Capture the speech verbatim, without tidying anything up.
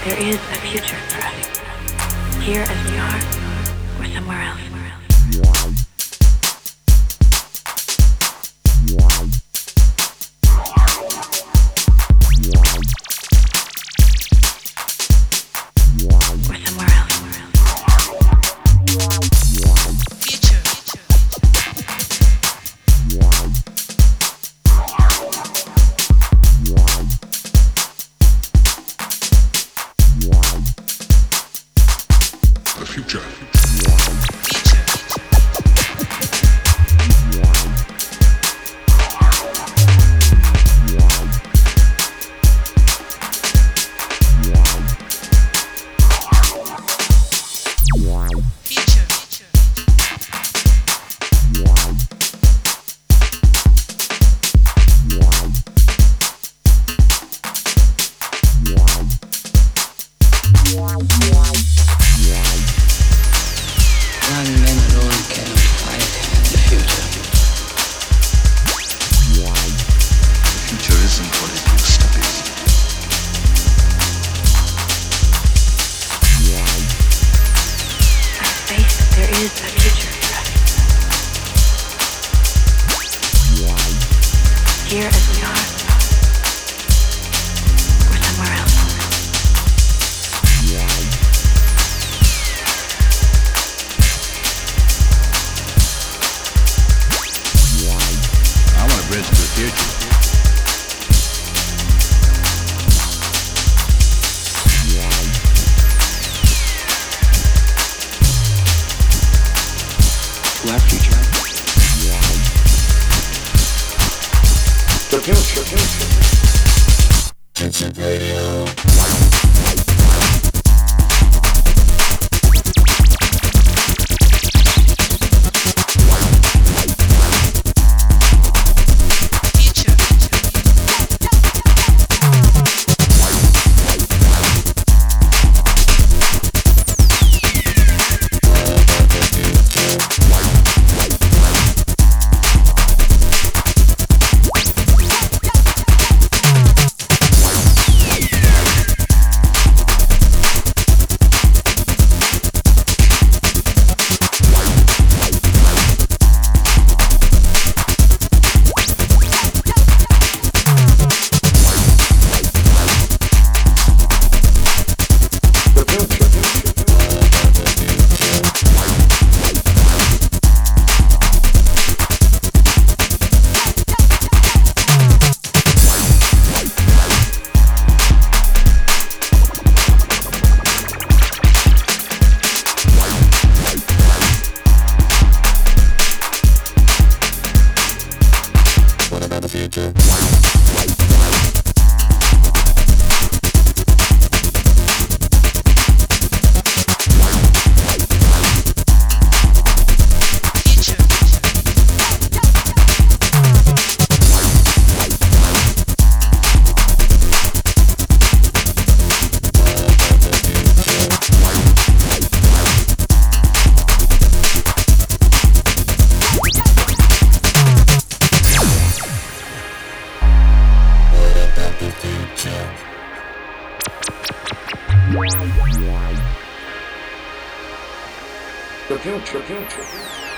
there is a future for us, here as we are, or somewhere else. Future. None men alone can fight the future. The future isn't what it used to be. I face there is a future for us, here as we are, or somewhere else. I want a bridge to the future. To our future. The future, future. Vincent Radio. The future, future.